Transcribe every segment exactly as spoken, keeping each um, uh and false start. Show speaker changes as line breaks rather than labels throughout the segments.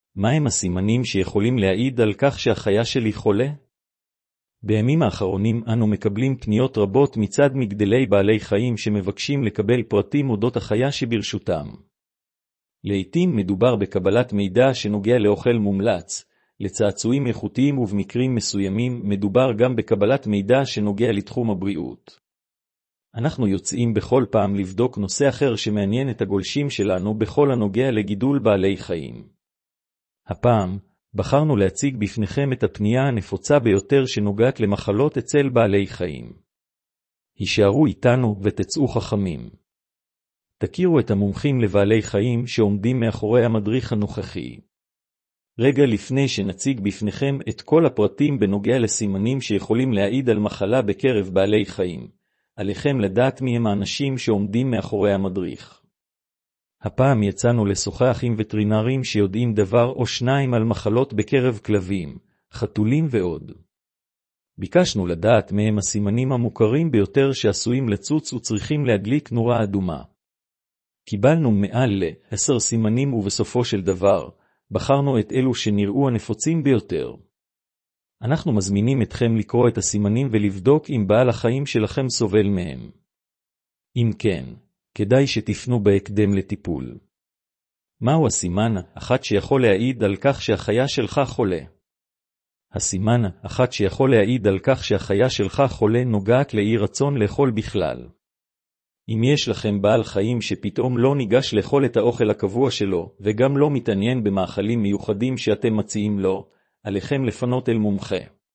מהם הסימנים שיכולים להעיד על כך שהחיה שלי חולה? בימים האחרונים אנו מקבלים פניות רבות מצד מגדלי בעלי חיים שמבקשים לקבל פרטים אודות החיה שברשותם. לעתים מדובר בקבלת מידע שנוגע לאוכל מומלץ, לצעצועים איכותיים, ובמקרים מסוימים מדובר גם בקבלת מידע שנוגע לתחום הבריאות. אנחנו יוצאים בכל פעם לבדוק נושא אחר שמעניין את הגולשים שלנו בכל הנוגע לגידול בעלי חיים. הפעם בחרנו להציג בפניכם את הפנייה הנפוצה ביותר שנוגעת למחלות אצל בעלי חיים. הישארו איתנו ותצאו חכמים. תכירו את המומחים לבעלי חיים שעומדים מאחורי המדריך הנוכחי. רגע לפני שנציג בפניכם את כל הפרטים בנוגע לסימנים שיכולים להעיד על מחלה בקרב בעלי חיים, עליכם לדעת מי הם האנשים שעומדים מאחורי המדריך. הפעם יצאנו לשוחח עם וטרינרים שיודעים דבר או שניים על מחלות בקרב כלבים, חתולים ועוד. ביקשנו לדעת מהם הסימנים המוכרים ביותר שעשויים לצוץ וצריכים להדליק נורה אדומה. קיבלנו מעל לעשר סימנים, ובסופו של דבר בחרנו את אלו שנראו הנפוצים ביותר. אנחנו מזמינים אתכם לקרוא את הסימנים ולבדוק אם בעל החיים שלכם סובל מהם. אם כן, כדאי שתפנו בהקדם לטיפול. מהו הסימן האחד שיכול להעיד על כך שהחיה שלך חולה? הסימן האחד שיכול להעיד על כך שהחיה שלך חולה נוגעת לאי רצון לאכול בכלל. אם יש לכם בעל חיים שפתאום לא ניגש לאכול את האוכל הקבוע שלו, וגם לא מתעניין במאכלים מיוחדים שאתם מציעים לו, עליכם לפנות אל מומחה.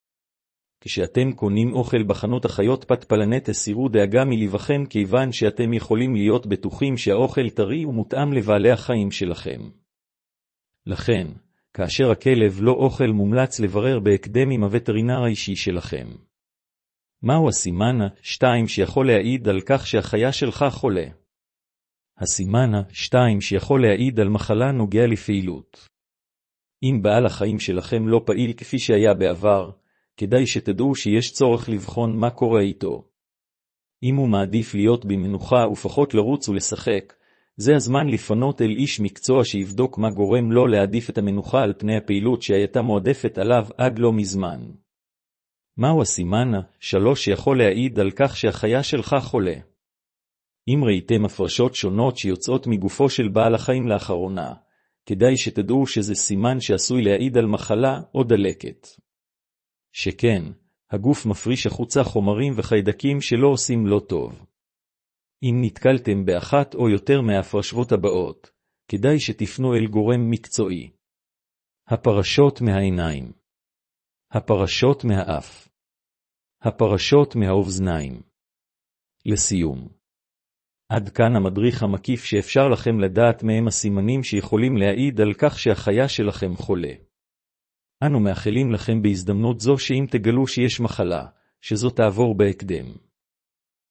כשאתם קונים אוכל בחנות החיות פת-פלנט, הסירו דאגה מלבכם, כיוון שאתם יכולים להיות בטוחים שהאוכל טרי ומותאם לבעלי החיים שלכם. לכן, כאשר הכלב לא אוכל, מומלץ לברר בהקדם עם הווטרינר האישי שלכם. מהו הסימן השתיים שיכול להעיד על כך שהחיה שלך חולה? הסימן השתיים שיכול להעיד על מחלה נוגע לפעילות. אם בעל החיים שלכם לא פעיל כפי שהיה בעבר, כדאי שתדעו שיש צורך לבחון מה קורה איתו. אם הוא מעדיף להיות במנוחה ופחות לרוץ ולשחק, זה הזמן לפנות אל איש מקצוע שיבדוק מה גורם לו להעדיף את המנוחה על פני הפעילות שהייתה מועדפת עליו עד לא מזמן. מהו הסימן שלוש שיכול להעיד על כך שהחיה שלך חולה? אם ראיתם הפרשות שונות שיוצאות מגופו של בעל החיים לאחרונה, כדאי שתדעו שזה סימן שעשוי להעיד על מחלה או דלקת. שכן, הגוף מפריש החוצה חומרים וחיידקים שלא עושים לא טוב. אם נתקלתם באחת או יותר מההפרשות הבאות, כדאי שתפנו אל גורם מקצועי. הפרשות מהעיניים, הפרשות מהאף, הפרשות מהאוזניים. לסיום, עד כאן המדריך המקיף שאפשר לכם לדעת מהם הסימנים שיכולים להעיד על כך שהחיה שלכם חולה. אנו מאחלים לכם בהזדמנות זו שאם תגלו שיש מחלה, שזו תעבור בהקדם.